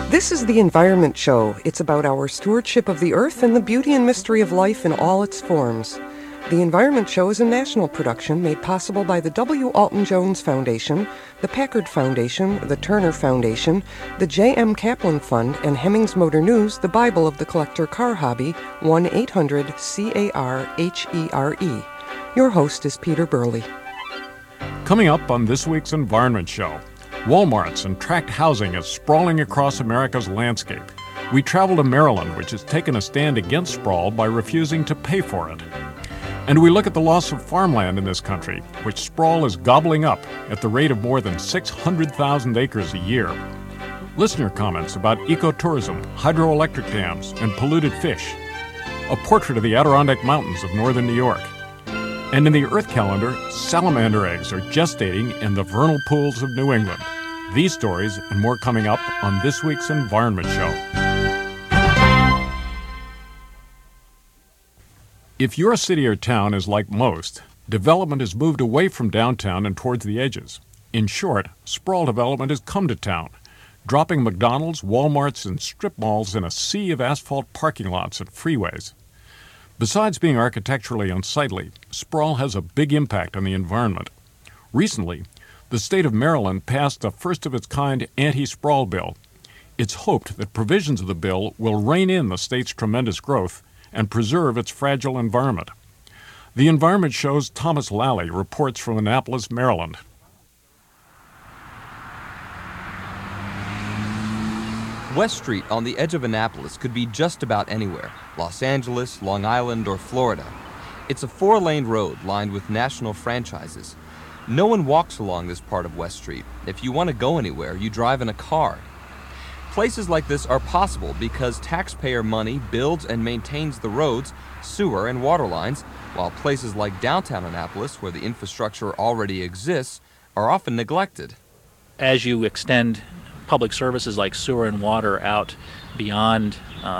This is the Environment Show. It's about our stewardship of the earth and the beauty and mystery of life in all its forms. The Environment Show is a national production made possible by the W. Alton Jones Foundation, the Packard Foundation, the Turner Foundation, the J.M. Kaplan Fund, and Hemmings Motor News, the Bible of the collector car hobby, 1-800-CARHERE. Your host is Peter Burley. Coming up on this week's Environment Show, Walmarts and tract housing is sprawling across America's landscape. We travel to Maryland, which has taken a stand against sprawl by refusing to pay for it. And we look at the loss of farmland in this country, which sprawl is gobbling up at the rate of more than 600,000 acres a year. Listener comments about ecotourism, hydroelectric dams, and polluted fish. A portrait of the Adirondack Mountains of northern New York. And in the Earth calendar, salamander eggs are gestating in the vernal pools of New England. These stories and more coming up on this week's Environment Show. If your city or town is like most, development has moved away from downtown and towards the edges. In short, sprawl development has come to town, dropping McDonald's, Walmarts, and strip malls in a sea of asphalt parking lots and freeways. Besides being architecturally unsightly, sprawl has a big impact on the environment. Recently, the state of Maryland passed a first-of-its-kind anti-sprawl bill. It's hoped that provisions of the bill will rein in the state's tremendous growth and preserve its fragile environment. The Environment Show's Thomas Lally reports from Annapolis, Maryland. West Street on the edge of Annapolis could be just about anywhere, Los Angeles, Long Island, or Florida. It's a 4-lane road lined with national franchises. No one walks along this part of West Street. If you want to go anywhere, you drive in a car. Places like this are possible because taxpayer money builds and maintains the roads, sewer, and water lines, while places like downtown Annapolis, where the infrastructure already exists, are often neglected. As you extend public services like sewer and water out beyond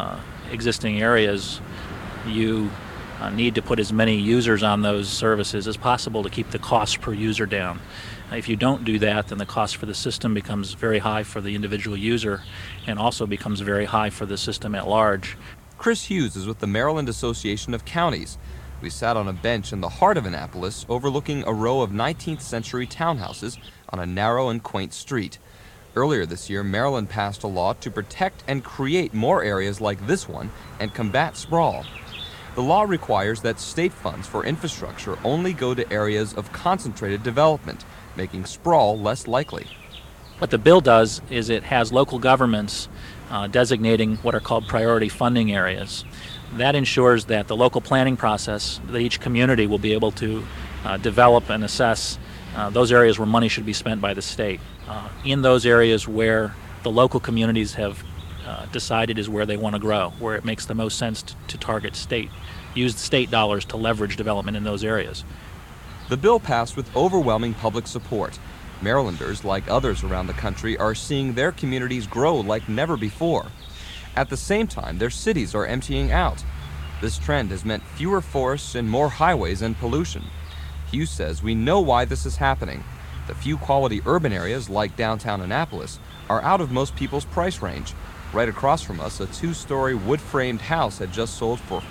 existing areas, you need to put as many users on those services as possible to keep the cost per user down. If you don't do that, then the cost for the system becomes very high for the individual user and also becomes very high for the system at large. Chris Hughes is with the Maryland Association of Counties. We sat on a bench in the heart of Annapolis overlooking a row of 19th century townhouses on a narrow and quaint street. Earlier this year, Maryland passed a law to protect and create more areas like this one and combat sprawl. The law requires that state funds for infrastructure only go to areas of concentrated development, making sprawl less likely. What the bill does is it has local governments designating what are called priority funding areas. That ensures that the local planning process, that each community will be able to develop and assess those areas where money should be spent by the state. In those areas where the local communities have decided is where they want to grow, where it makes the most sense to target use state dollars to leverage development in those areas. The bill passed with overwhelming public support. Marylanders, like others around the country, are seeing their communities grow like never before. At the same time, their cities are emptying out. This trend has meant fewer forests and more highways and pollution. Hughes says we know why this is happening. The few quality urban areas like downtown Annapolis are out of most people's price range. Right across from us, a 2-story wood-framed house had just sold for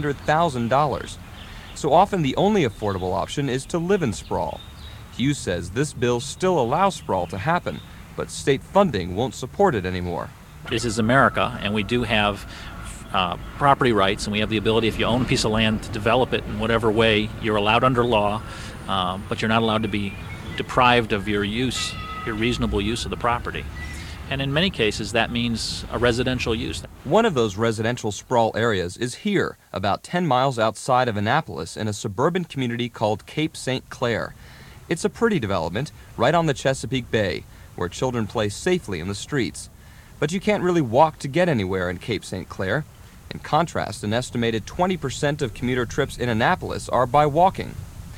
$400,000. So often the only affordable option is to live in sprawl. Hughes says this bill still allows sprawl to happen, but state funding won't support it anymore. This is America, and we do have property rights, and we have the ability, if you own a piece of land, to develop it in whatever way you're allowed under law, but you're not allowed to be deprived of your reasonable use of the property. And in many cases, that means a residential use. One of those residential sprawl areas is here, about 10 miles outside of Annapolis, in a suburban community called Cape St. Clair. It's a pretty development, right on the Chesapeake Bay, where children play safely in the streets. But you can't really walk to get anywhere in Cape St. Clair. In contrast, an estimated 20% of commuter trips in Annapolis are by walking.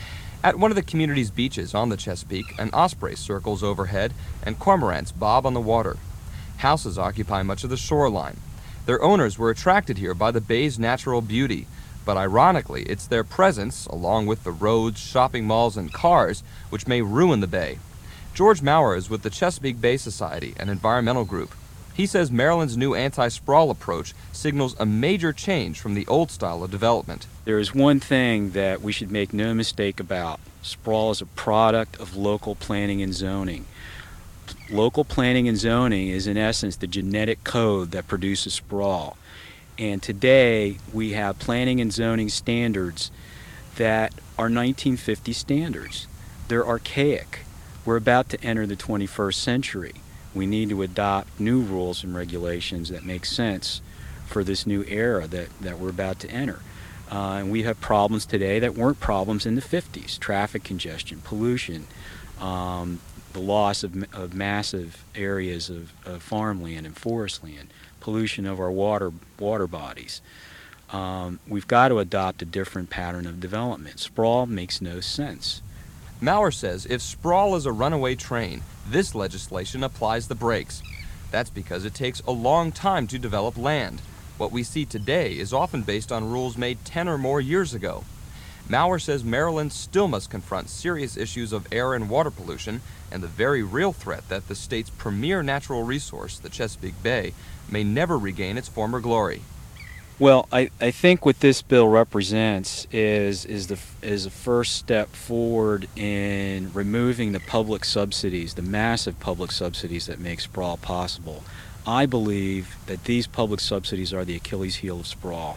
At one of the community's beaches on the Chesapeake, an osprey circles overhead and cormorants bob on the water. Houses occupy much of the shoreline. Their owners were attracted here by the bay's natural beauty, but ironically, it's their presence, along with the roads, shopping malls, and cars, which may ruin the bay. George Maurer is with the Chesapeake Bay Society, an environmental group. He says Maryland's new anti-sprawl approach signals a major change from the old style of development. There is one thing that we should make no mistake about. Sprawl is a product of local planning and zoning. Local planning and zoning is in essence the genetic code that produces sprawl. And today we have planning and zoning standards that are 1950 standards. They're archaic. We're about to enter the 21st century. We need to adopt new rules and regulations that make sense for this new era that we're about to enter. And we have problems today that weren't problems in the 50s. Traffic congestion, pollution, the loss of massive areas of farmland and forest land, pollution of our water bodies. We've got to adopt a different pattern of development. Sprawl makes no sense. Maurer says if sprawl is a runaway train, this legislation applies the brakes. That's because it takes a long time to develop land. What we see today is often based on rules made 10 or more years ago. Maurer says Maryland still must confront serious issues of air and water pollution and the very real threat that the state's premier natural resource, the Chesapeake Bay, may never regain its former glory. Well, I think what this bill represents is a first step forward in removing the public subsidies, the massive public subsidies that make sprawl possible. I believe that these public subsidies are the Achilles heel of sprawl.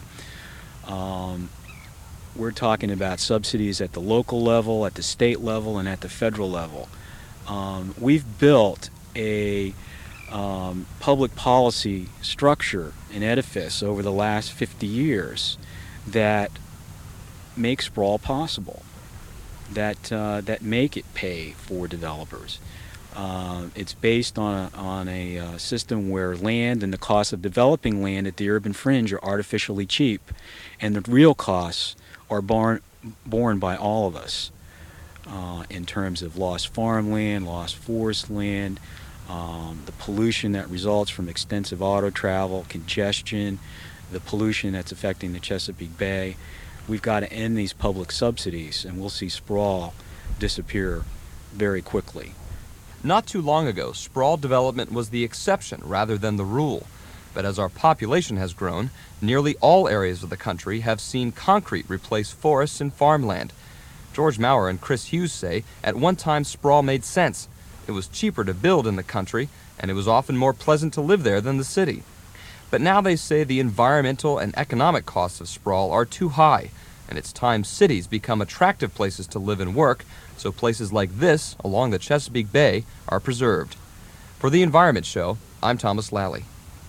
We're talking about subsidies at the local level, at the state level, and at the federal level. We've built a public policy structure, an edifice over the last 50 years that make sprawl possible, that make it pay for developers. It's based on a system where land and the cost of developing land at the urban fringe are artificially cheap, and the real costs are borne by all of us in terms of lost farmland, lost forest land, the pollution that results from extensive auto travel, congestion, the pollution that's affecting the Chesapeake Bay. We've got to end these public subsidies, and we'll see sprawl disappear very quickly. Not too long ago, sprawl development was the exception rather than the rule. But as our population has grown, nearly all areas of the country have seen concrete replace forests and farmland. George Maurer and Chris Hughes say at one time sprawl made sense. It was cheaper to build in the country, and it was often more pleasant to live there than the city. But now they say the environmental and economic costs of sprawl are too high, and it's time cities become attractive places to live and work, so places like this along the Chesapeake Bay are preserved. For the Environment Show, I'm Thomas Lally.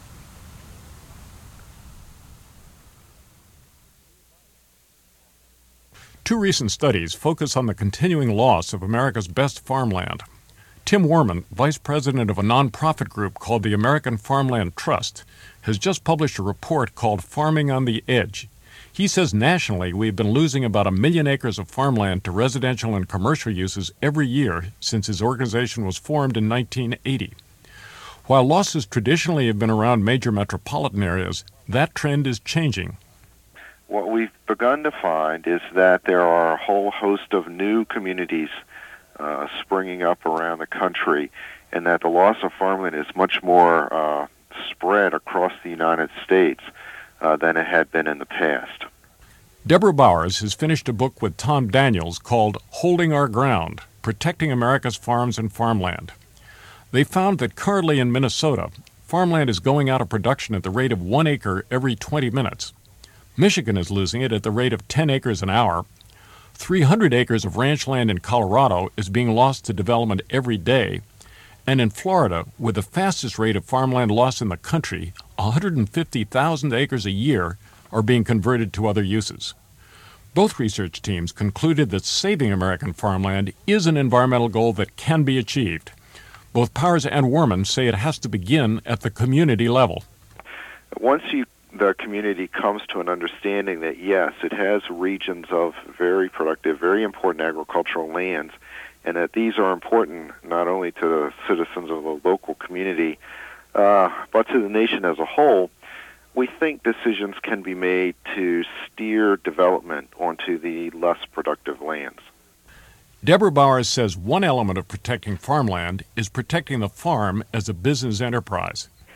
Two recent studies focus on the continuing loss of America's best farmland. Tim Worman, vice president of a nonprofit group called the American Farmland Trust, has just published a report called Farming on the Edge. He says nationally we've been losing about 1 million acres of farmland to residential and commercial uses every year since his organization was formed in 1980. While losses traditionally have been around major metropolitan areas, that trend is changing. What we've begun to find is that there are a whole host of new communities springing up around the country, and that the loss of farmland is much more spread across the United States than it had been in the past. Deborah Bowers has finished a book with Tom Daniels called Holding Our Ground, Protecting America's Farms and Farmland. They found that currently in Minnesota, farmland is going out of production at the rate of 1 acre every 20 minutes. Michigan is losing it at the rate of 10 acres an hour. 300 acres of ranch land in Colorado is being lost to development every day. And in Florida, with the fastest rate of farmland loss in the country, 150,000 acres a year are being converted to other uses. Both research teams concluded that saving American farmland is an environmental goal that can be achieved. Both Powers and Worman say it has to begin at the community level. Once the community comes to an understanding that, yes, it has regions of very productive, very important agricultural lands, and that these are important not only to the citizens of the local community, but to the nation as a whole, we think decisions can be made to steer development onto the less productive lands. Deborah Bowers says one element of protecting farmland is protecting the farm as a business enterprise.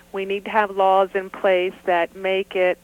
We need to have laws in place that make it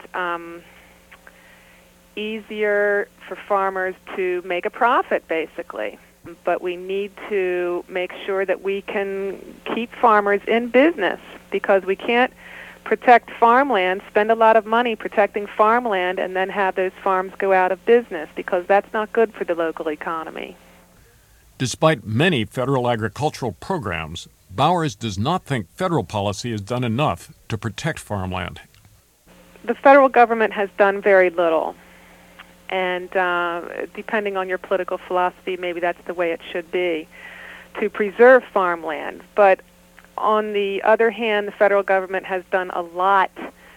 easier for farmers to make a profit, basically. But we need to make sure that we can keep farmers in business, because we can't protect farmland, spend a lot of money protecting farmland, and then have those farms go out of business, because that's not good for the local economy. Despite many federal agricultural programs, Bowers does not think federal policy has done enough to protect farmland. The federal government has done very little. And depending on your political philosophy, maybe that's the way it should be, to preserve farmland. But on the other hand, the federal government has done a lot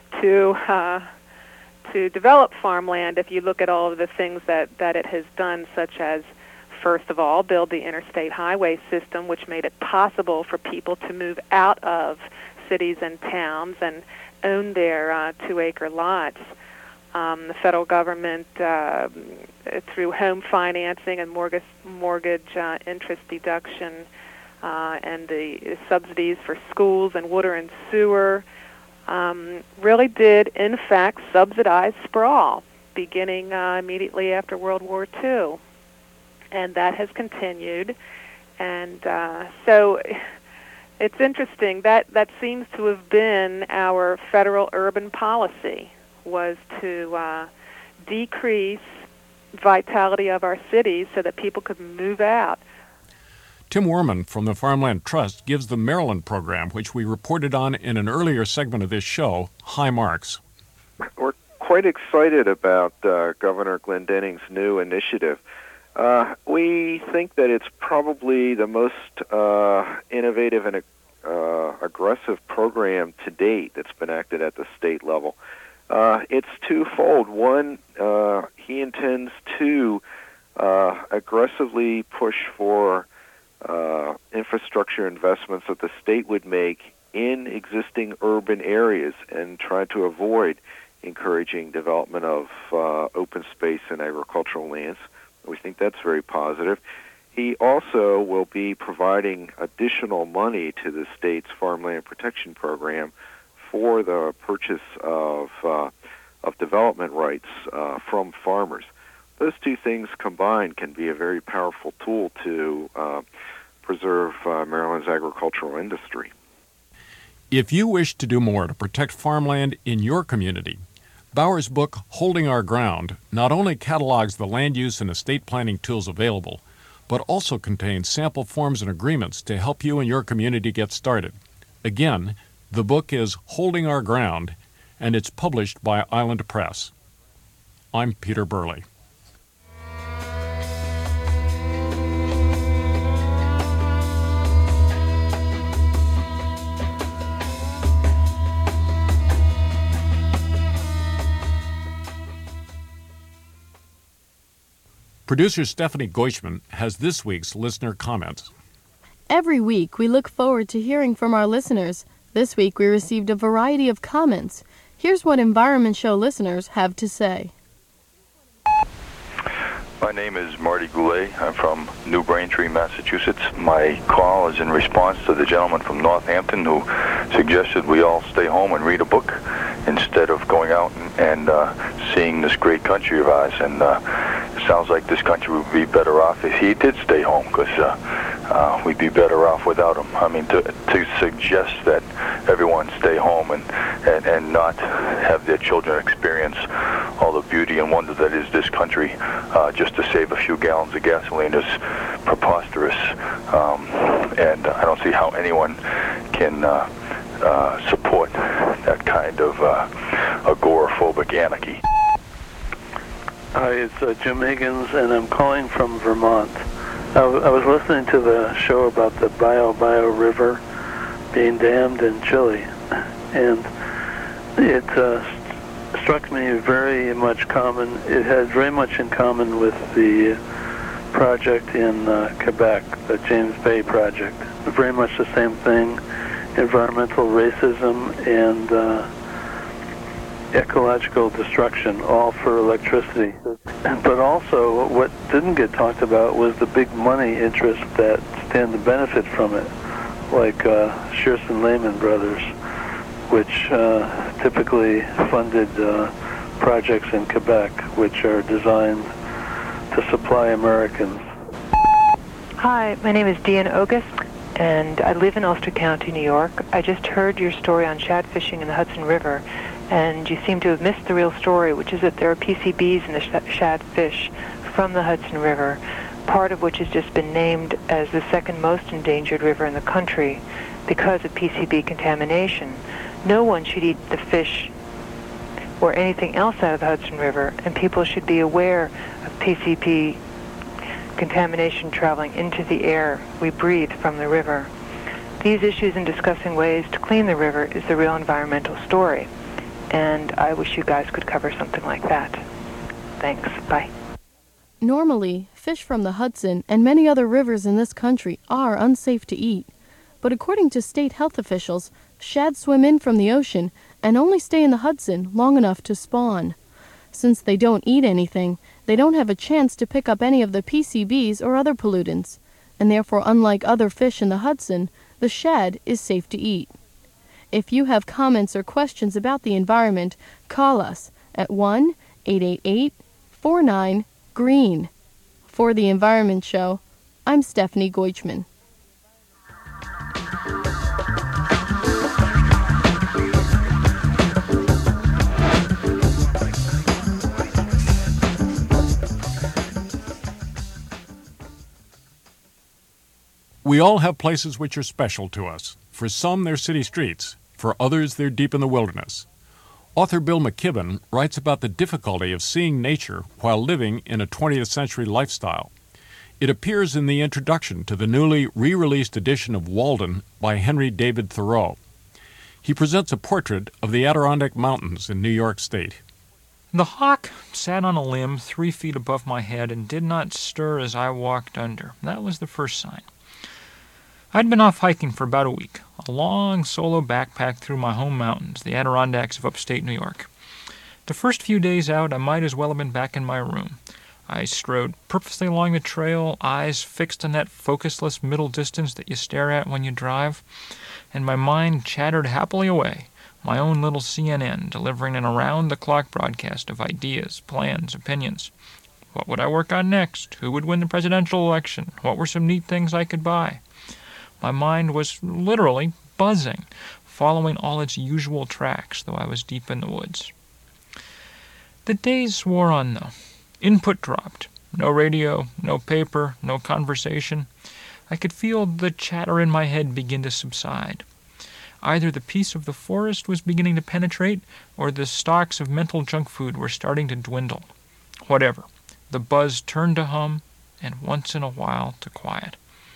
to develop farmland. If you look at all of the things that it has done, such as, first of all, build the interstate highway system, which made it possible for people to move out of cities and towns and own their 2-acre lots. The federal government, through home financing and mortgage interest deduction, and the subsidies for schools and water and sewer, really did, in fact, subsidize sprawl, beginning immediately after World War II. And that has continued. And so it's interesting. That seems to have been our federal urban policy, was to decrease vitality of our cities so that people could move out. Tim Werman from the Farmland Trust gives the Maryland program, which we reported on in an earlier segment of this show, high marks. We're quite excited about Governor Glendenning's new initiative. We think that it's probably the most innovative and aggressive program to date that's been acted at the state level. It's twofold. One, he intends to aggressively push for infrastructure investments that the state would make in existing urban areas and try to avoid encouraging development of open space and agricultural lands. We think that's very positive. He also will be providing additional money to the state's farmland protection program for the purchase of development rights from farmers. Those two things combined can be a very powerful tool to preserve Maryland's agricultural industry. If you wish to do more to protect farmland in your community, Bowers' book, Holding Our Ground, not only catalogs the land use and estate planning tools available, but also contains sample forms and agreements to help you and your community get started. Again, the book is Holding Our Ground, and it's published by Island Press. I'm Peter Burley. Producer Stephanie Goishman has this week's listener comments. Every week, we look forward to hearing from our listeners. This week, we received a variety of comments. Here's what Environment Show listeners have to say. My name is Marty Goulet. I'm from New Braintree, Massachusetts. My call is in response to the gentleman from Northampton who suggested we all stay home and read a book instead of going out and seeing this great country of ours. And it sounds like this country would be better off if he did stay home, because we'd be better off without him. I mean, to suggest that everyone stay home and not have their children experience all the beauty and wonder that is this country just to save a few gallons of gasoline is preposterous. And I don't see how anyone can support that kind of agoraphobic anarchy. Hi, it's Jim Higgins, and I'm calling from Vermont. I was listening to the show about the Bio River being dammed in Chile, and it struck me very much common. It had very much in common with the project in Quebec, the James Bay project. Very much the same thing, environmental racism and ecological destruction, all for electricity. But also, what didn't get talked about was the big money interests that stand to benefit from it, like Shearson Lehman Brothers. which typically funded projects in Quebec, which are designed to supply Americans. Hi, my name is Deanne August, and I live in Ulster County, New York. I just heard your story on shad fishing in the Hudson River, and you seem to have missed the real story, which is that there are PCBs in the shad fish from the Hudson River, part of which has just been named as the second most endangered river in the country because of PCB contamination. No one should eat the fish or anything else out of the Hudson River, and people should be aware of PCB contamination traveling into the air we breathe from the river. These issues in discussing ways to clean the river is the real environmental story, and I wish you guys could cover something like that. Thanks. Bye. Normally, fish from the Hudson and many other rivers in this country are unsafe to eat, but according to state health officials, shad swim in from the ocean and only stay in the Hudson long enough to spawn. Since they don't eat anything, they don't have a chance to pick up any of the PCBs or other pollutants, and therefore, unlike other fish in the Hudson, the shad is safe to eat. If you have comments or questions about the environment, call us at 1-888-49-GREEN. For the Environment Show, I'm Stephanie Goichman. We all have places which are special to us. For some, they're city streets. For others, they're deep in the wilderness. Author Bill McKibben writes about the difficulty of seeing nature while living in a 20th century lifestyle. It appears in the introduction to the newly re-released edition of Walden by Henry David Thoreau. He presents a portrait of the Adirondack Mountains in New York State. The hawk sat on a limb 3 feet above my head and did not stir as I walked under. That was the first sign. I'd been off hiking for about a week, a long solo backpack through my home mountains, the Adirondacks of upstate New York. The first few days out, I might as well have been back in my room. I strode purposely along the trail, eyes fixed on that focusless middle distance that you stare at when you drive, and my mind chattered happily away, my own little CNN, delivering an around-the-clock broadcast of ideas, plans, opinions. What would I work on next? Who would win the presidential election? What were some neat things I could buy? My mind was literally buzzing, following all its usual tracks, though I was deep in the woods. The days wore on, though. Input dropped. No radio, no paper, no conversation. I could feel the chatter in my head begin to subside. Either the peace of the forest was beginning to penetrate, or the stocks of mental junk food were starting to dwindle. Whatever. The buzz turned to hum, and once in a while to quiet.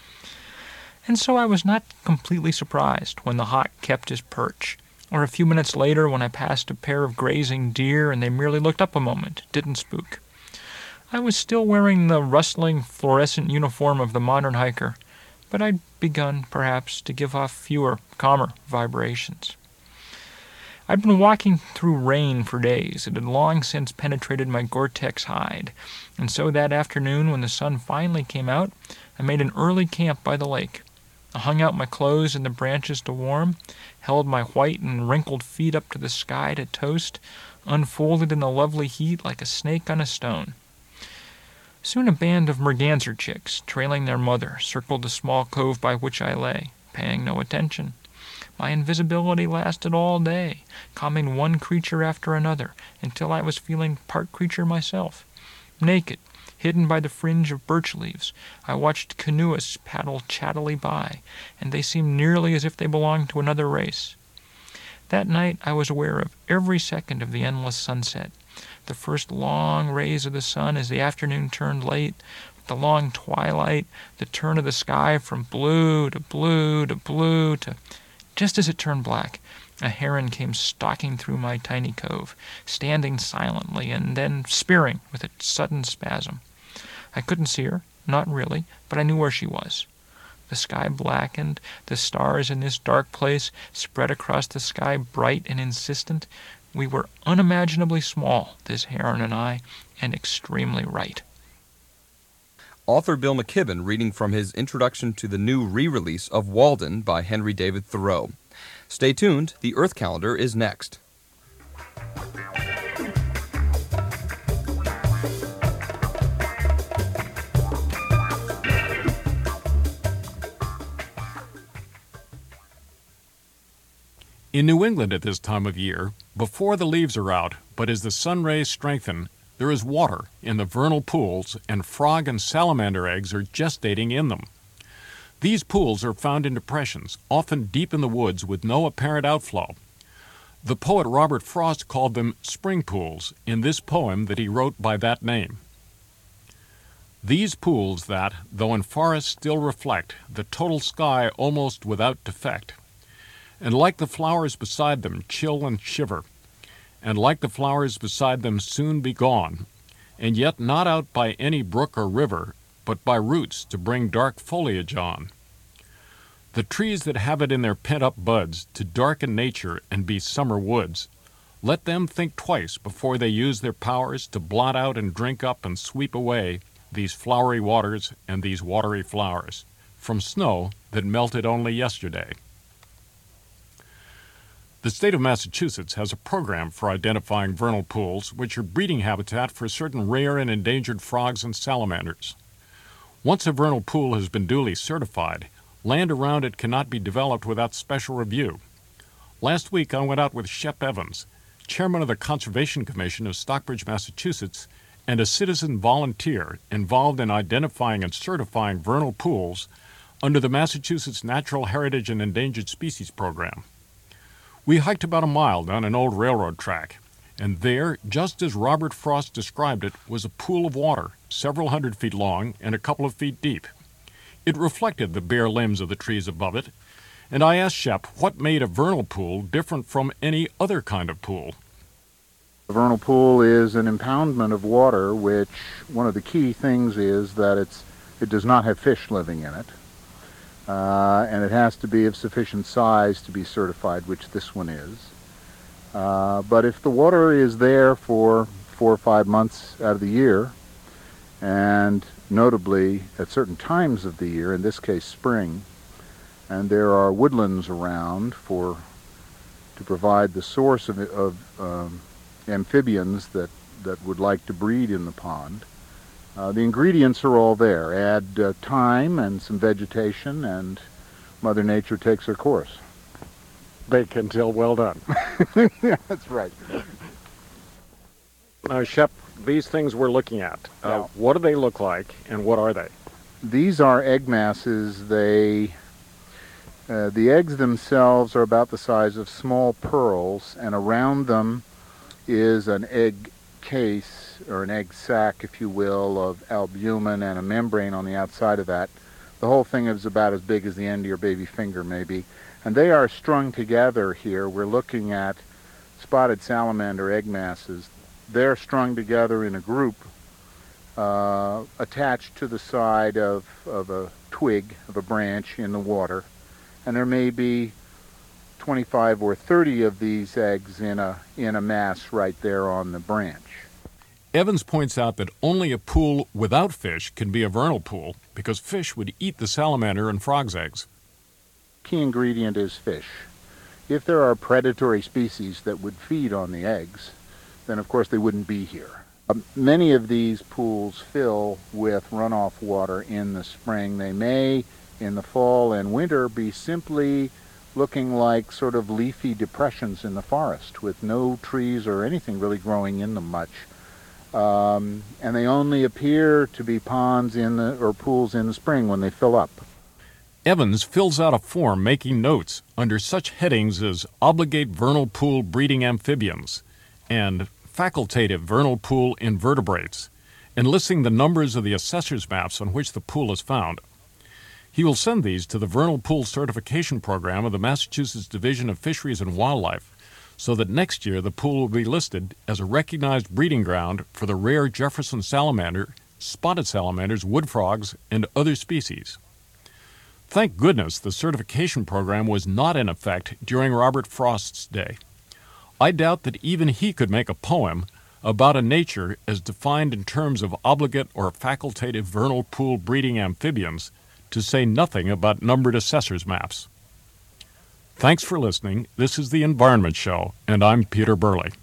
And so I was not completely surprised when the hawk kept his perch, or a few minutes later when I passed a pair of grazing deer and they merely looked up a moment, didn't spook. I was still wearing the rustling fluorescent uniform of the modern hiker, but I'd begun, perhaps, to give off fewer, calmer vibrations. I'd been walking through rain for days. It had long since penetrated my Gore-Tex hide, and so that afternoon when the sun finally came out, I made an early camp by the lake. I hung out my clothes in the branches to warm, held my white and wrinkled feet up to the sky to toast, unfolded in the lovely heat like a snake on a stone. Soon a band of merganser chicks, trailing their mother, circled the small cove by which I lay, paying no attention. My invisibility lasted all day, calming one creature after another, until I was feeling part creature myself. Naked, hidden by the fringe of birch leaves, I watched canoeists paddle chattily by, and they seemed nearly as if they belonged to another race. That night I was aware of every second of the endless sunset, the first long rays of the sun as the afternoon turned late, the long twilight, the turn of the sky from blue to blue to blue to... Just as it turned black, a heron came stalking through my tiny cove, standing silently and then spearing with a sudden spasm. I couldn't see her, not really, but I knew where she was. The sky blackened, the stars in this dark place spread across the sky bright and insistent. We were unimaginably small, this heron and I, and extremely right. Author Bill McKibben reading from his introduction to the new re-release of Walden by Henry David Thoreau. Stay tuned, the Earth Calendar is next. In New England at this time of year, before the leaves are out, but as the sun rays strengthen, there is water in the vernal pools, and frog and salamander eggs are gestating in them. These pools are found in depressions, often deep in the woods with no apparent outflow. The poet Robert Frost called them spring pools in this poem that he wrote by that name. These pools that, though in forests still reflect the total sky almost without defect, and like the flowers beside them chill and shiver, and like the flowers beside them soon be gone, and yet not out by any brook or river, but by roots to bring dark foliage on. The trees that have it in their pent-up buds to darken nature and be summer woods, let them think twice before they use their powers to blot out and drink up and sweep away these flowery waters and these watery flowers from snow that melted only yesterday. The state of Massachusetts has a program for identifying vernal pools, which are breeding habitat for certain rare and endangered frogs and salamanders. Once a vernal pool has been duly certified, land around it cannot be developed without special review. Last week I went out with Shep Evans, chairman of the Conservation Commission of Stockbridge, Massachusetts, and a citizen volunteer involved in identifying and certifying vernal pools under the Massachusetts Natural Heritage and Endangered Species Program. We hiked about a mile down an old railroad track, and there, just as Robert Frost described it, was a pool of water, several hundred feet long and a couple of feet deep. It reflected the bare limbs of the trees above it, and I asked Shep what made a vernal pool different from any other kind of pool. A vernal pool is an impoundment of water, which one of the key things is that it does not have fish living in it. And it has to be of sufficient size to be certified, which this one is. But if the water is there for 4 or 5 months out of the year, and notably at certain times of the year, in this case spring, and there are woodlands around to provide the source of amphibians that would like to breed in the pond, the ingredients are all there. Add time and some vegetation, and Mother Nature takes her course. Bake until well done. That's right. Now, Shep, these things we're looking at, what do they look like, and what are they? These are egg masses. The eggs themselves are about the size of small pearls, and around them is an egg case, or an egg sac, if you will, of albumin and a membrane on the outside of that. The whole thing is about as big as the end of your baby finger, maybe. And they are strung together here. We're looking at spotted salamander egg masses. They're strung together in a group attached to the side of a twig, of a branch in the water. And there may be 25 or 30 of these eggs in a mass right there on the branch. Evans points out that only a pool without fish can be a vernal pool because fish would eat the salamander and frog's eggs. Key ingredient is fish. If there are predatory species that would feed on the eggs, then of course they wouldn't be here. Many of these pools fill with runoff water in the spring. They may, in the fall and winter, be simply looking like sort of leafy depressions in the forest with no trees or anything really growing in them much. And they only appear to be ponds or pools in the spring when they fill up. Evans fills out a form making notes under such headings as obligate vernal pool breeding amphibians and facultative vernal pool invertebrates, and listing the numbers of the assessor's maps on which the pool is found. He will send these to the Vernal Pool Certification Program of the Massachusetts Division of Fisheries and Wildlife, so that next year the pool will be listed as a recognized breeding ground for the rare Jefferson salamander, spotted salamanders, wood frogs, and other species. Thank goodness the certification program was not in effect during Robert Frost's day. I doubt that even he could make a poem about a nature as defined in terms of obligate or facultative vernal pool breeding amphibians, to say nothing about numbered assessor's maps. Thanks for listening. This is The Environment Show, and I'm Peter Burley.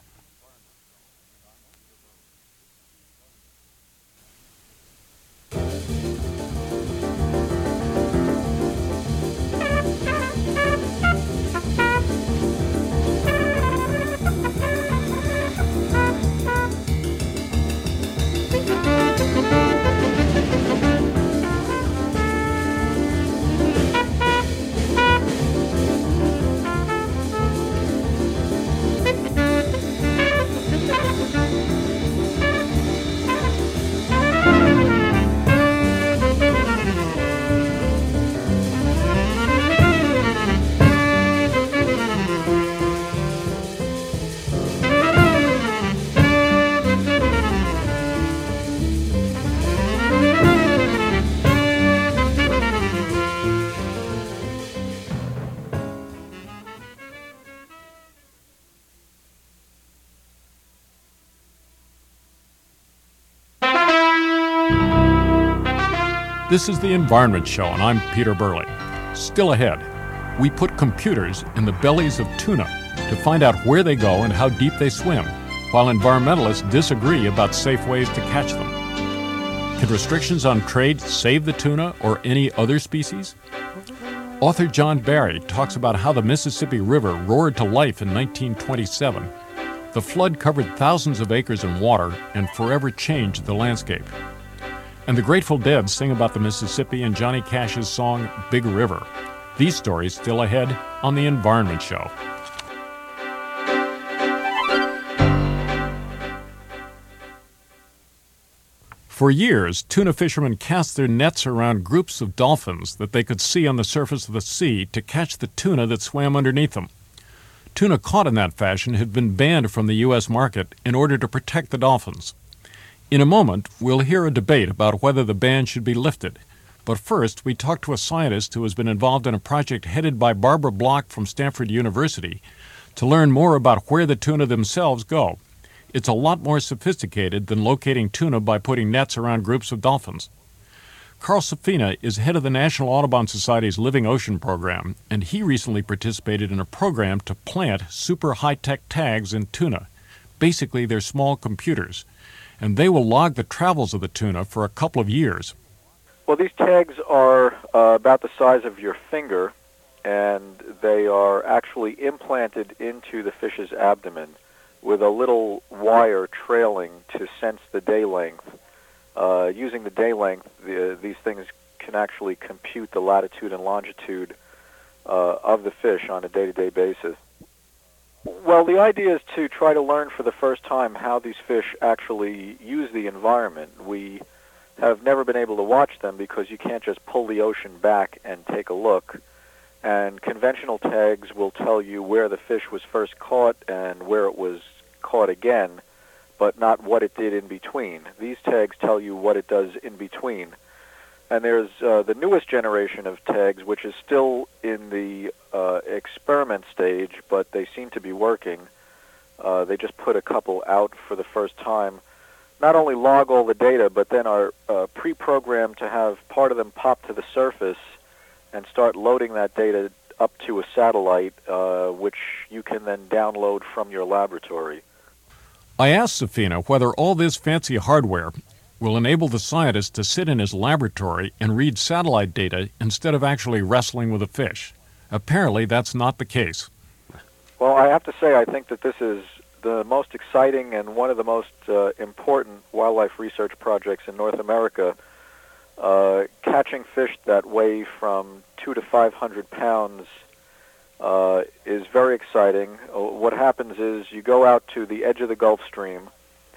This is The Environment Show, and I'm Peter Burley. Still ahead, we put computers in the bellies of tuna to find out where they go and how deep they swim, while environmentalists disagree about safe ways to catch them. Can restrictions on trade save the tuna or any other species? Author John Barry talks about how the Mississippi River roared to life in 1927. The flood covered thousands of acres in water and forever changed the landscape. And the Grateful Dead sing about the Mississippi in Johnny Cash's song, Big River. These stories still ahead on The Environment Show. For years, tuna fishermen cast their nets around groups of dolphins that they could see on the surface of the sea to catch the tuna that swam underneath them. Tuna caught in that fashion had been banned from the U.S. market in order to protect the dolphins. In a moment, we'll hear a debate about whether the ban should be lifted. But first, we talk to a scientist who has been involved in a project headed by Barbara Block from Stanford University to learn more about where the tuna themselves go. It's a lot more sophisticated than locating tuna by putting nets around groups of dolphins. Carl Safina is head of the National Audubon Society's Living Ocean program, and he recently participated in a program to plant super high-tech tags in tuna. Basically, they're small computers, and they will log the travels of the tuna for a couple of years. Well, these tags are about the size of your finger, and they are actually implanted into the fish's abdomen with a little wire trailing to sense the day length. Using the day length, these things can actually compute the latitude and longitude of the fish on a day-to-day basis. Well, the idea is to try to learn for the first time how these fish actually use the environment. We have never been able to watch them because you can't just pull the ocean back and take a look. And conventional tags will tell you where the fish was first caught and where it was caught again, but not what it did in between. These tags tell you what it does in between. And there's the newest generation of tags, which is still in the experiment stage, but they seem to be working. They just put a couple out for the first time. Not only log all the data, but then are pre-programmed to have part of them pop to the surface and start loading that data up to a satellite, which you can then download from your laboratory. I asked Safina whether all this fancy hardware will enable the scientist to sit in his laboratory and read satellite data instead of actually wrestling with a fish. Apparently, that's not the case. Well, I have to say, I think that this is the most exciting and one of the most important wildlife research projects in North America. Catching fish that weigh from 200 to 500 pounds is very exciting. What happens is you go out to the edge of the Gulf Stream,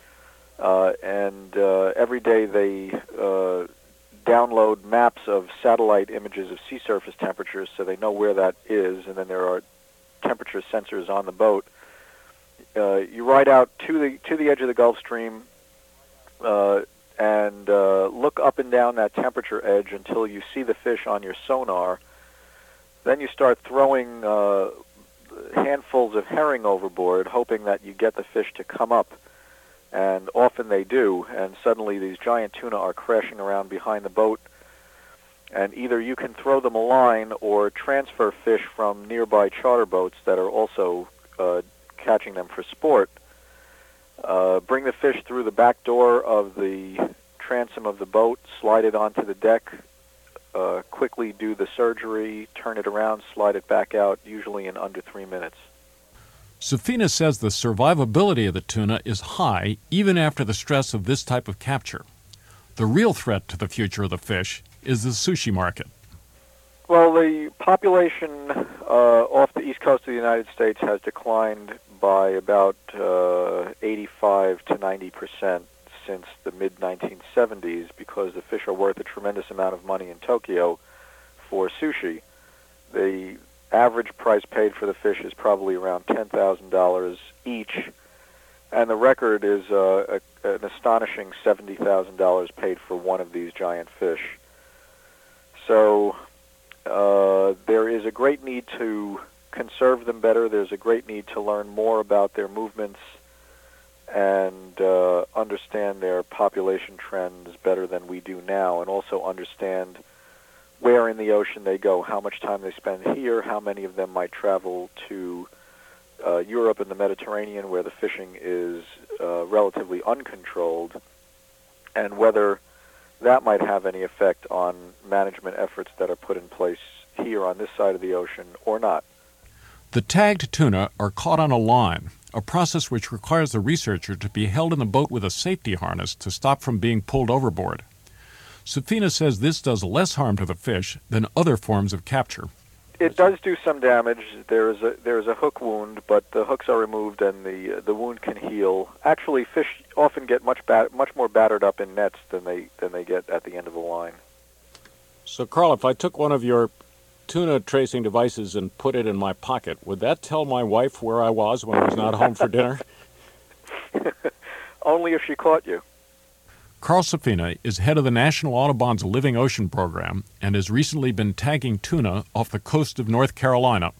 and every day they download maps of satellite images of sea surface temperatures so they know where that is, and then there are temperature sensors on the boat. You ride out to the edge of the Gulf Stream and look up and down that temperature edge until you see the fish on your sonar. Then you start throwing handfuls of herring overboard, hoping that you get the fish to come up. And often they do, and suddenly these giant tuna are crashing around behind the boat. And either you can throw them a line or transfer fish from nearby charter boats that are also catching them for sport. Bring the fish through the back door of the transom of the boat, slide it onto the deck, quickly do the surgery, turn it around, slide it back out, usually in under 3 minutes. Safina says the survivability of the tuna is high even after the stress of this type of capture. The real threat to the future of the fish is the sushi market. Well, the population off the east coast of the United States has declined by about 85 to 90% since the mid-1970s because the fish are worth a tremendous amount of money in Tokyo for sushi. The average price paid for the fish is probably around $10,000 each, and the record is an astonishing $70,000 paid for one of these giant fish. So there is a great need to conserve them better. There's a great need to learn more about their movements and understand their population trends better than we do now, and also understand where in the ocean they go, how much time they spend here, how many of them might travel to Europe and the Mediterranean where the fishing is relatively uncontrolled, and whether that might have any effect on management efforts that are put in place here on this side of the ocean or not. The tagged tuna are caught on a line, a process which requires the researcher to be held in the boat with a safety harness to stop from being pulled overboard. Safina says this does less harm to the fish than other forms of capture. It does do some damage. There is a hook wound, but the hooks are removed and the wound can heal. Actually, fish often get much more battered up in nets than they get at the end of the line. So, Carl, if I took one of your tuna tracing devices and put it in my pocket, would that tell my wife where I was when I was not home for dinner? Only if she caught you. Carl Safina is head of the National Audubon's Living Ocean program and has recently been tagging tuna off the coast of North Carolina.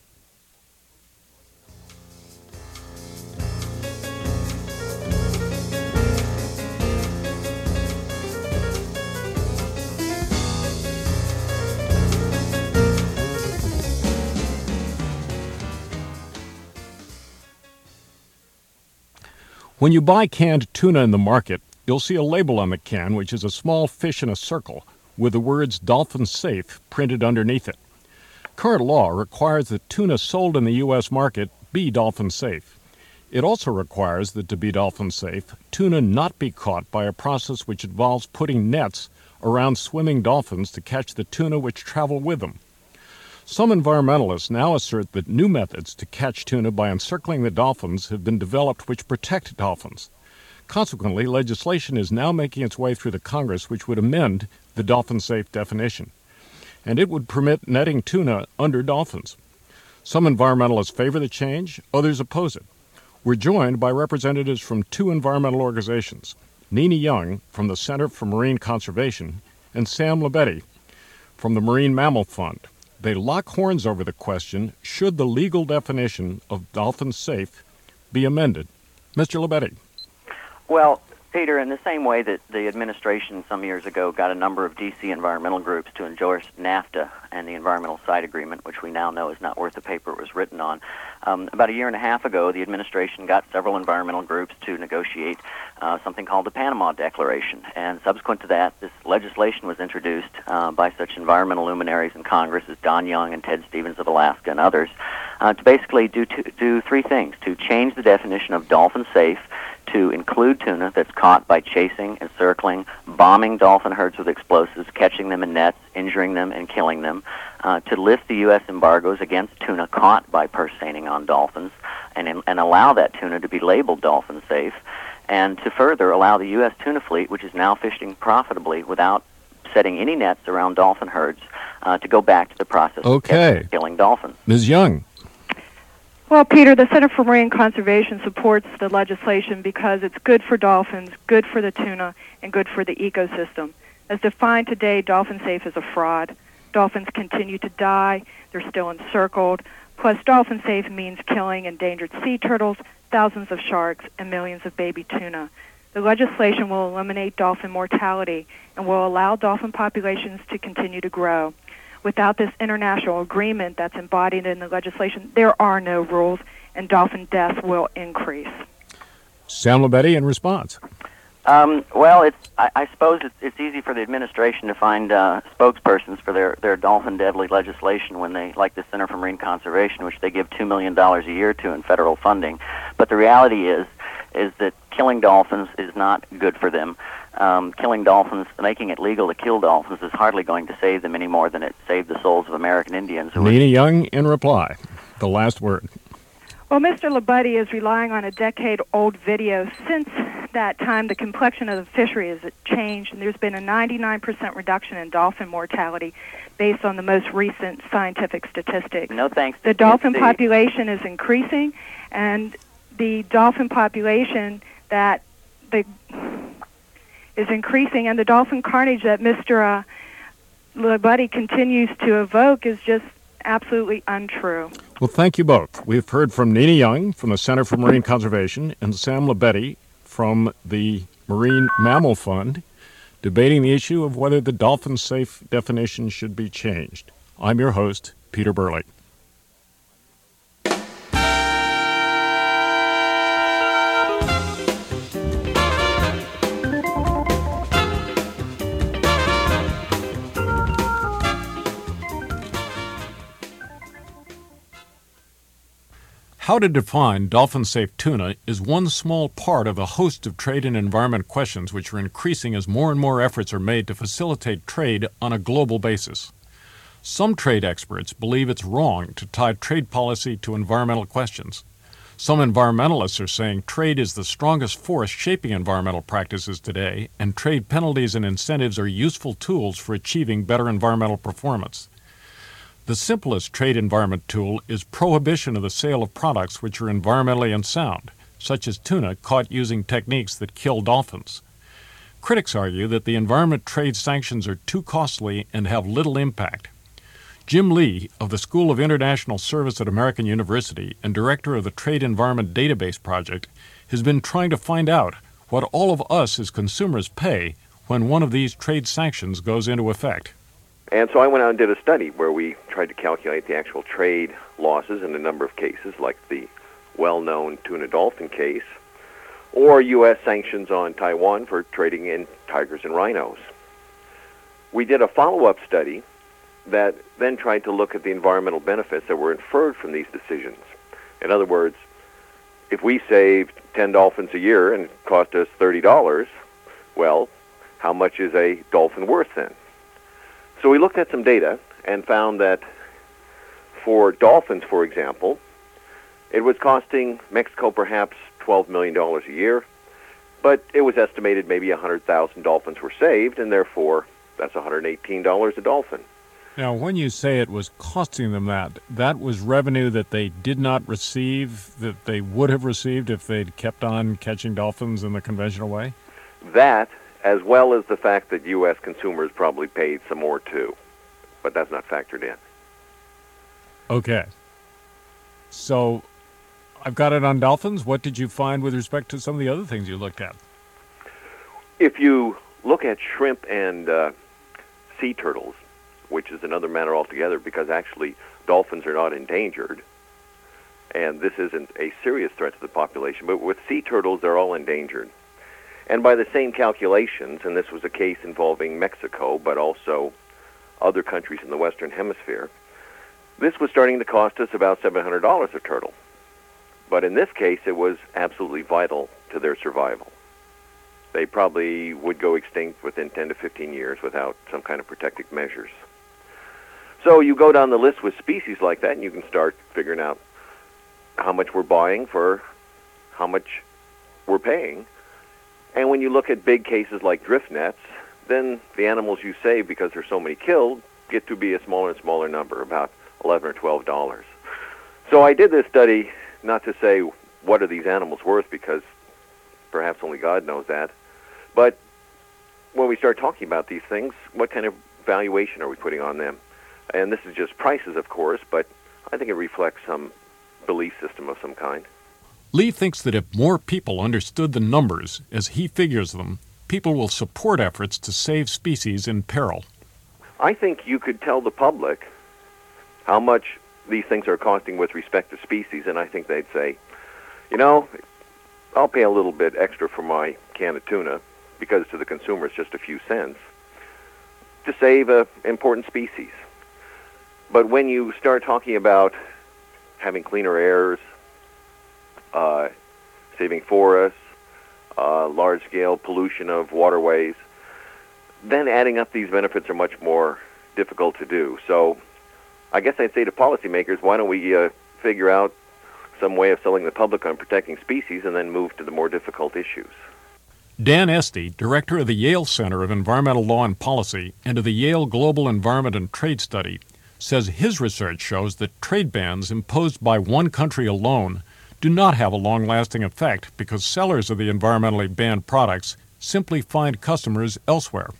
When you buy canned tuna in the market, you'll see a label on the can which is a small fish in a circle with the words "Dolphin Safe" printed underneath it. Current law requires that tuna sold in the U.S. market be dolphin safe. It also requires that to be dolphin safe, tuna not be caught by a process which involves putting nets around swimming dolphins to catch the tuna which travel with them. Some environmentalists now assert that new methods to catch tuna by encircling the dolphins have been developed which protect dolphins. Consequently, legislation is now making its way through the Congress which would amend the dolphin-safe definition, and it would permit netting tuna under dolphins. Some environmentalists favor the change, others oppose it. We're joined by representatives from two environmental organizations, Nina Young from the Center for Marine Conservation and Sam Labetti from the Marine Mammal Fund. They lock horns over the question, should the legal definition of dolphin safe be amended? Mr. Labetti. Well, Peter, in the same way that the administration some years ago got a number of D.C. environmental groups to endorse NAFTA and the Environmental Side Agreement, which we now know is not worth the paper it was written on, about a year and a half ago, the administration got several environmental groups to negotiate something called the Panama Declaration. And subsequent to that, this legislation was introduced by such environmental luminaries in Congress as Don Young and Ted Stevens of Alaska and others to basically do three things: to change the definition of dolphin safe, to include tuna that's caught by chasing, encircling, bombing dolphin herds with explosives, catching them in nets, injuring them, and killing them, to lift the U.S. embargoes against tuna caught by purse seining on dolphins, and allow that tuna to be labeled dolphin safe, and to further allow the U.S. tuna fleet, which is now fishing profitably without setting any nets around dolphin herds, to go back to the process of killing dolphins. Ms. Young. Well, Peter, the Center for Marine Conservation supports the legislation because it's good for dolphins, good for the tuna, and good for the ecosystem. As defined today, dolphin safe is a fraud. Dolphins continue to die. They're still encircled. Plus, dolphin safe means killing endangered sea turtles, thousands of sharks, and millions of baby tuna. The legislation will eliminate dolphin mortality and will allow dolphin populations to continue to grow. Without this international agreement that's embodied in the legislation, there are no rules, and dolphin deaths will increase. Sam Labetty in response. Well, I suppose it's easy for the administration to find spokespersons for their dolphin deadly legislation when they, like the Center for Marine Conservation, which they give $2 million a year to in federal funding. But the reality is that killing dolphins is not good for them. Killing dolphins, making it legal to kill dolphins, is hardly going to save them any more than it saved the souls of American Indians. Nina Young in reply. The last word. Well, Mr. Labetty is relying on a decade-old video. Since that time, the complexion of the fishery has changed, and there's been a 99% reduction in dolphin mortality based on the most recent scientific statistics. No thanks. The dolphin population is increasing, and the dolphin population that is increasing, and the dolphin carnage that Mr. Labetty continues to evoke is just absolutely untrue. Well, thank you both. We've heard from Nina Young from the Center for Marine Conservation and Sam Labetty from the Marine Mammal Fund, debating the issue of whether the dolphin safe definition should be changed. I'm your host, Peter Burley. How to define dolphin-safe tuna is one small part of a host of trade and environment questions which are increasing as more and more efforts are made to facilitate trade on a global basis. Some trade experts believe it's wrong to tie trade policy to environmental questions. Some environmentalists are saying trade is the strongest force shaping environmental practices today, and trade penalties and incentives are useful tools for achieving better environmental performance. The simplest trade environment tool is prohibition of the sale of products which are environmentally unsound, such as tuna caught using techniques that kill dolphins. Critics argue that the environment trade sanctions are too costly and have little impact. Jim Lee of the School of International Service at American University and director of the Trade Environment Database Project has been trying to find out what all of us as consumers pay when one of these trade sanctions goes into effect. And so I went out and did a study where we tried to calculate the actual trade losses in a number of cases, like the well-known tuna dolphin case, or U.S. sanctions on Taiwan for trading in tigers and rhinos. We did a follow-up study that then tried to look at the environmental benefits that were inferred from these decisions. In other words, if we saved 10 dolphins a year and it cost us $30, well, how much is a dolphin worth then? So we looked at some data and found that for dolphins, for example, it was costing Mexico perhaps $12 million a year, but it was estimated maybe 100,000 dolphins were saved, and therefore that's $118 a dolphin. Now, when you say it was costing them that was revenue that they did not receive, that they would have received if they'd kept on catching dolphins in the conventional way? That, as well as the fact that U.S. consumers probably paid some more too, but that's not factored in. Okay. So I've got it on dolphins. What did you find with respect to some of the other things you looked at? If you look at shrimp and sea turtles, which is another matter altogether because actually dolphins are not endangered, and this isn't a serious threat to the population, but with sea turtles, they're all endangered. And by the same calculations, and this was a case involving Mexico, but also other countries in the Western Hemisphere, this was starting to cost us about $700 a turtle. But in this case, it was absolutely vital to their survival. They probably would go extinct within 10 to 15 years without some kind of protective measures. So you go down the list with species like that, and you can start figuring out how much we're buying for how much we're paying. And when you look at big cases like drift nets, then the animals you save because there's so many killed get to be a smaller and smaller number, about $11 or $12. So I did this study not to say what are these animals worth, because perhaps only God knows that, but when we start talking about these things, what kind of valuation are we putting on them? And this is just prices, of course, but I think it reflects some belief system of some kind. Lee thinks that if more people understood the numbers as he figures them, people will support efforts to save species in peril. I think you could tell the public how much these things are costing with respect to species, and I think they'd say, you know, I'll pay a little bit extra for my can of tuna, because to the consumer it's just a few cents, to save an important species. But when you start talking about having cleaner airs, saving forests, large-scale pollution of waterways, then adding up these benefits are much more difficult to do. So I guess I'd say to policymakers, why don't we figure out some way of selling the public on protecting species and then move to the more difficult issues. Dan Esty, director of the Yale Center of Environmental Law and Policy and of the Yale Global Environment and Trade Study, says his research shows that trade bans imposed by one country alone do not have a long-lasting effect because sellers of the environmentally banned products simply find customers elsewhere.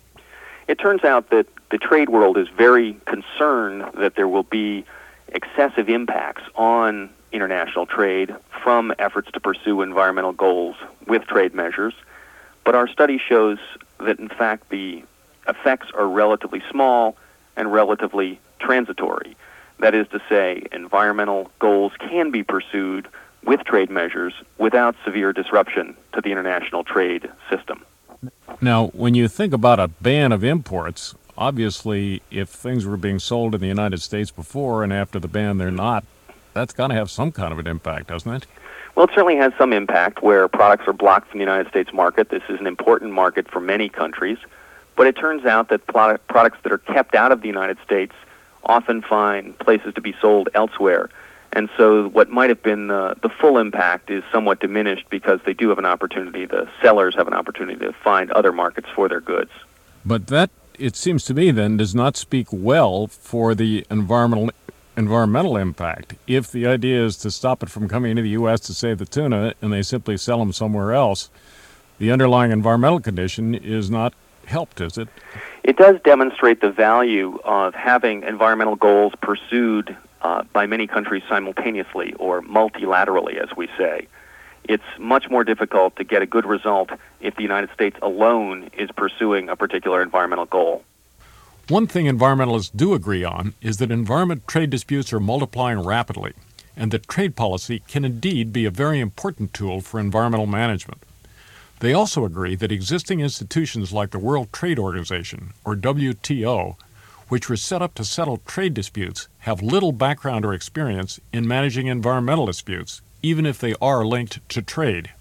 It turns out that the trade world is very concerned that there will be excessive impacts on international trade from efforts to pursue environmental goals with trade measures. But our study shows that, in fact, the effects are relatively small and relatively transitory. That is to say, environmental goals can be pursued with trade measures without severe disruption to the international trade system. Now, when you think about a ban of imports, obviously, if things were being sold in the United States before and after the ban they're not, that's got to have some kind of an impact, doesn't it? Well, it certainly has some impact where products are blocked from the United States market. This is an important market for many countries. But it turns out that products that are kept out of the United States often find places to be sold elsewhere. And so what might have been the full impact is somewhat diminished because they do have an opportunity, the sellers have an opportunity to find other markets for their goods. But that, it seems to me then, does not speak well for the environmental impact. If the idea is to stop it from coming into the U.S. to save the tuna and they simply sell them somewhere else, the underlying environmental condition is not helped, is it? It does demonstrate the value of having environmental goals pursued by many countries simultaneously, or multilaterally, as we say. It's much more difficult to get a good result if the United States alone is pursuing a particular environmental goal. One thing environmentalists do agree on is that environment trade disputes are multiplying rapidly, and that trade policy can indeed be a very important tool for environmental management. They also agree that existing institutions like the World Trade Organization, or WTO, which were set up to settle trade disputes, have little background or experience in managing environmental disputes, even if they are linked to trade.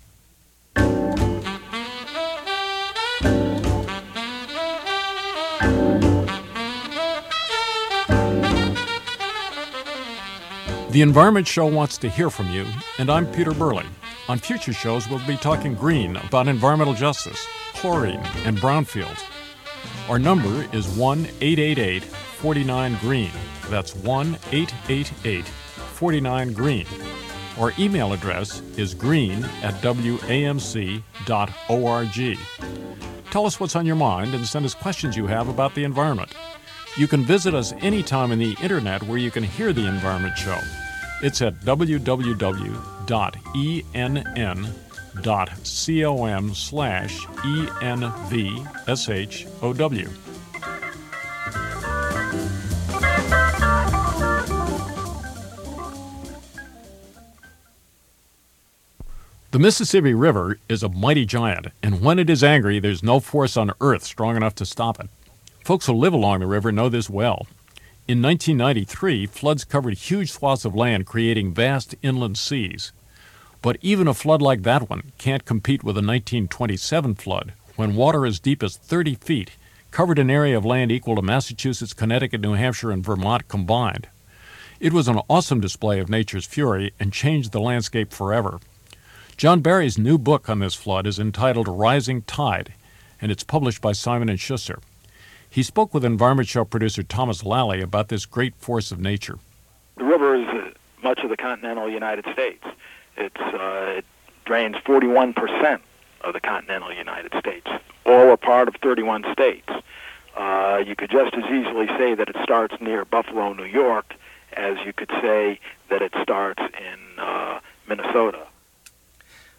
The Environment Show wants to hear from you, and I'm Peter Burley. On future shows, we'll be talking green about environmental justice, chlorine, and brownfields. Our number is 1-888-49-GREEN. That's 1-888-49-GREEN. Our email address is green@wamc.org. Tell us what's on your mind and send us questions you have about the environment. You can visit us anytime on the internet where you can hear the Environment Show. It's at www.enn.com/ENVSHOW. The Mississippi River is a mighty giant, and when it is angry, there's no force on earth strong enough to stop it. Folks who live along the river know this well. In 1993, floods covered huge swaths of land, creating vast inland seas. But even a flood like that one can't compete with a 1927 flood, when water as deep as 30 feet covered an area of land equal to Massachusetts, Connecticut, New Hampshire, and Vermont combined. It was an awesome display of nature's fury and changed the landscape forever. John Barry's new book on this flood is entitled Rising Tide, and it's published by Simon & Schuster. He spoke with Environment Show producer Thomas Lally about this great force of nature. The river is much of the continental United States. It drains 41% of the continental United States. All are part of 31 states. You could just as easily say that it starts near Buffalo, New York, as you could say that it starts in Minnesota.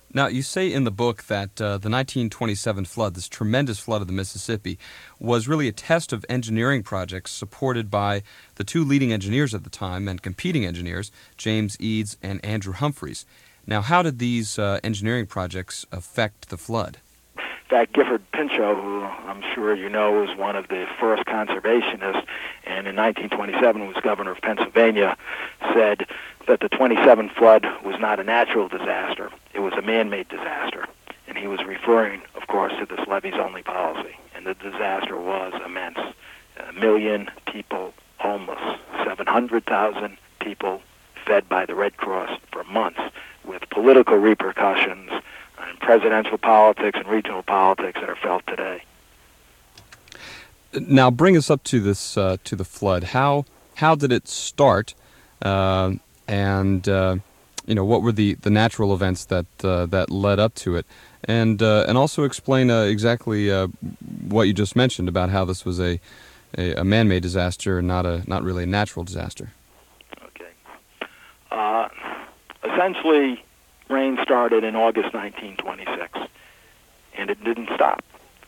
Now, you say in the book that the 1927 flood, this tremendous flood of the Mississippi, was really a test of engineering projects supported by the two leading engineers at the time and competing engineers, James Eads and Andrew Humphreys. Now, how did these engineering projects affect the flood? In fact, Gifford Pinchot, who I'm sure you know was one of the first conservationists, and in 1927 was governor of Pennsylvania, said that the 27 flood was not a natural disaster. It was a man-made disaster. And he was referring, of course, to this levees-only policy. And the disaster was immense. 1 million people homeless, 700,000 people fed by the Red Cross for months, with political repercussions in presidential politics and regional politics that are felt today. Now, bring us up to this to the flood. How did it start, and what were the natural events that led up to it, and also explain exactly what you just mentioned about how this was a man-made disaster and not really a natural disaster. Okay. Essentially, rain started in August 1926, and it didn't stop.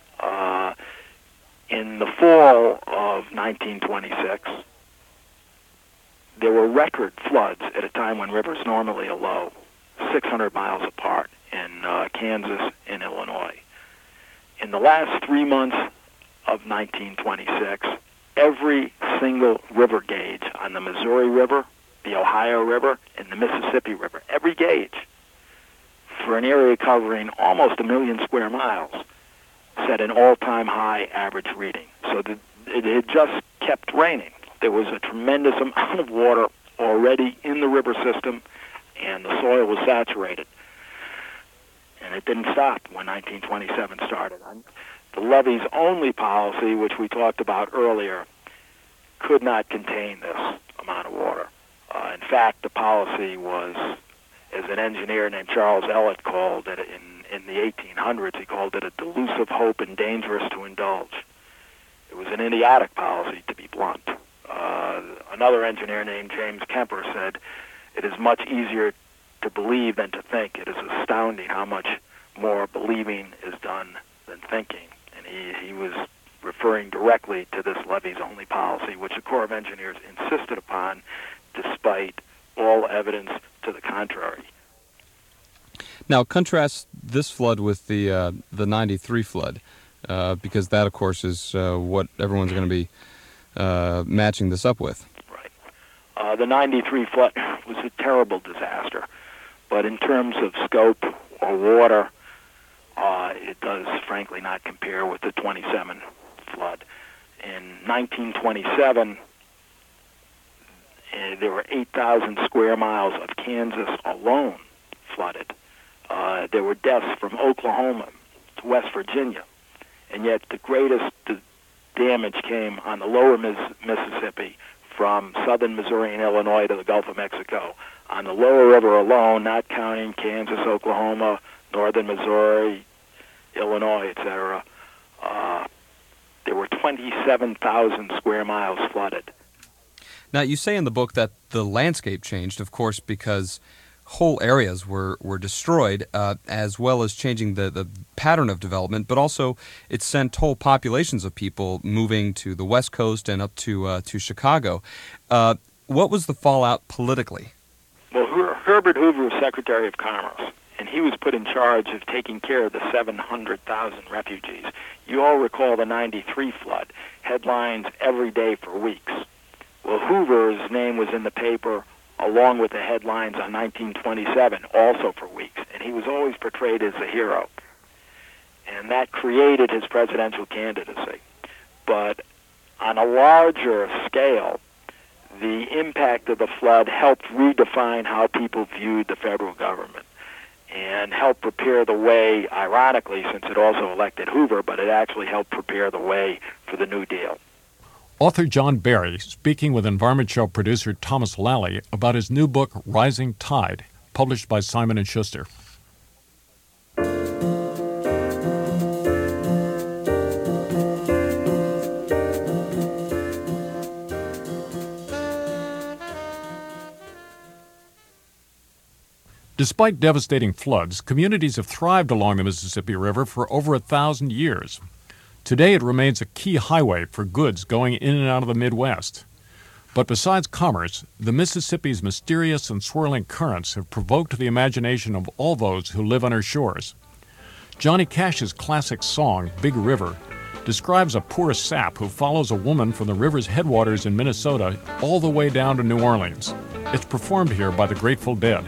In the fall of 1926, there were record floods at a time when rivers normally are low, 600 miles apart in Kansas and Illinois. In the last 3 months of 1926, every single river gauge on the Missouri River, the Ohio River, and the Mississippi River, every gauge, for an area covering almost 1 million square miles, set an all-time high average reading. So it had just kept raining. There was a tremendous amount of water already in the river system, and the soil was saturated. And it didn't stop when 1927 started. The levees-only policy, which we talked about earlier, could not contain this amount of water. In fact, the policy was, as an engineer named Charles Ellett called it in the 1800s, he called it a delusive hope and dangerous to indulge. It was an idiotic policy, to be blunt. Another engineer named James Kemper said, "It is much easier to believe than to think. It is astounding how much more believing is done than thinking." And he was referring directly to this levees-only policy, which the Corps of Engineers insisted upon despite all evidence to the contrary. Now, contrast this flood with the 93 flood, because that, of course, is what everyone's going to be matching this up with. Right. The 93 flood was a terrible disaster, but in terms of scope or water, it does frankly not compare with the 27 flood. In 1927, there were 8,000 square miles of Kansas alone flooded. There were deaths from Oklahoma to West Virginia, and yet the greatest damage came on the lower Mississippi from southern Missouri and Illinois to the Gulf of Mexico. On the lower river alone, not counting Kansas, Oklahoma, northern Missouri, Illinois, etc., there were 27,000 square miles flooded. Now, you say in the book that the landscape changed, of course, because whole areas were destroyed, as well as changing the pattern of development, but also it sent whole populations of people moving to the West Coast and up to Chicago. What was the fallout politically? Well, Herbert Hoover was Secretary of Commerce, and he was put in charge of taking care of the 700,000 refugees. You all recall the 93 flood, headlines every day for weeks. Well, Hoover's name was in the paper along with the headlines on 1927, also for weeks, and he was always portrayed as the hero. And that created his presidential candidacy. But on a larger scale, the impact of the flood helped redefine how people viewed the federal government and helped prepare the way, ironically, since it also elected Hoover, but it actually helped prepare the way for the New Deal. Author John Barry speaking with Environment Show producer Thomas Lally about his new book, Rising Tide, published by Simon & Schuster. Despite devastating floods, communities have thrived along the Mississippi River for over 1,000 years. Today it remains a key highway for goods going in and out of the Midwest. But besides commerce, the Mississippi's mysterious and swirling currents have provoked the imagination of all those who live on her shores. Johnny Cash's classic song, Big River, describes a poor sap who follows a woman from the river's headwaters in Minnesota all the way down to New Orleans. It's performed here by the Grateful Dead.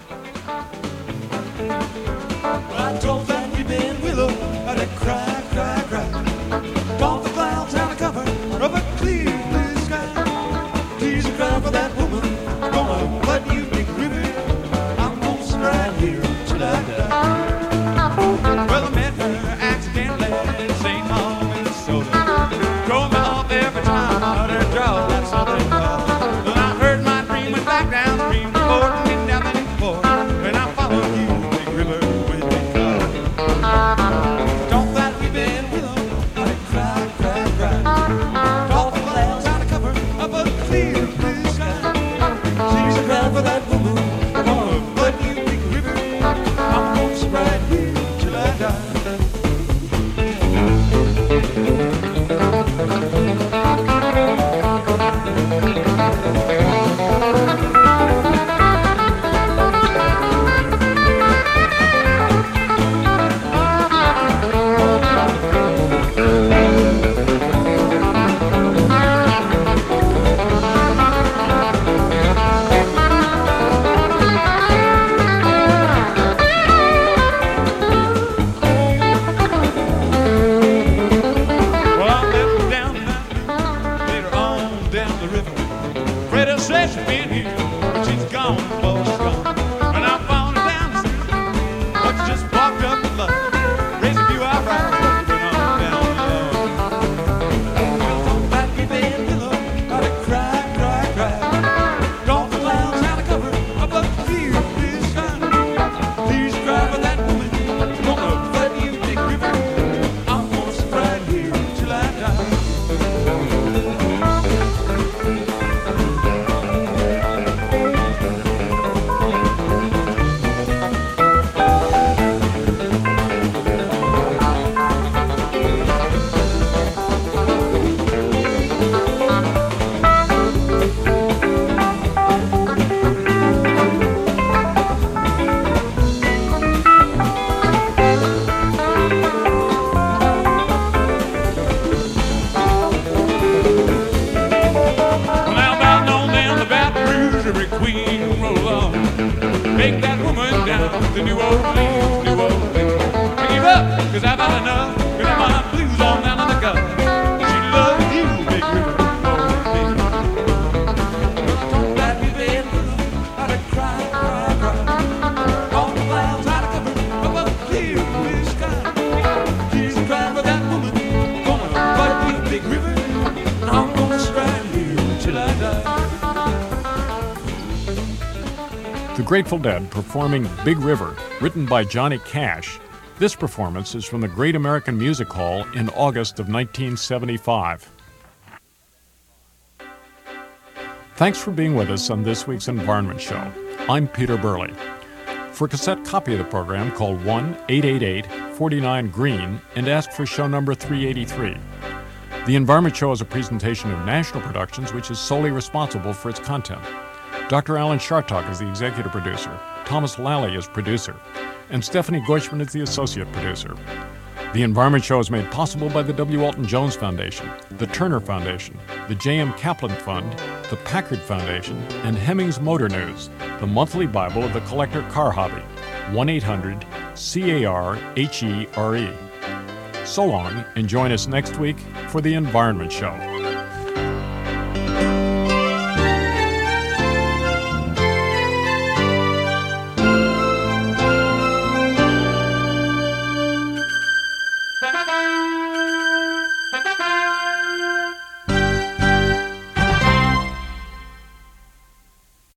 I told that we've been willow, and I cry, cry, cry. Don't the clouds have a cover of a clear blue sky? Please cry for that woman, gonna flood you, Big River. I'm gonna sit right here till I die. Well, I met her accidentally in St. Paul, Minnesota. Drove off every time out her draw, that's something called. Then I heard my dream went back downstream, before me down the Newport, and I followed you, Big River, with me car. Don't that we've been willow, I cry, cry, cry. Don't the clouds out of cover of a clear blue sky. She's a cry for that woman, I'm gonna flood you, Big River. I'm gonna sit right here till I die. The Grateful Dead performing Big River, written by Johnny Cash. This performance is from the Great American Music Hall in August of 1975. Thanks for being with us on this week's Environment Show. I'm Peter Burley. For a cassette copy of the program, call 1-888-49-GREEN and ask for show number 383. The Environment Show is a presentation of National Productions, which is solely responsible for its content. Dr. Alan Chartock is the executive producer, Thomas Lally is producer, and Stephanie Goishman is the associate producer. The Environment Show is made possible by the W. Alton Jones Foundation, the Turner Foundation, the J.M. Kaplan Fund, the Packard Foundation, and Hemmings Motor News, the monthly Bible of the collector car hobby, 1-800-CAR-HERE. So long, and join us next week for The Environment Show.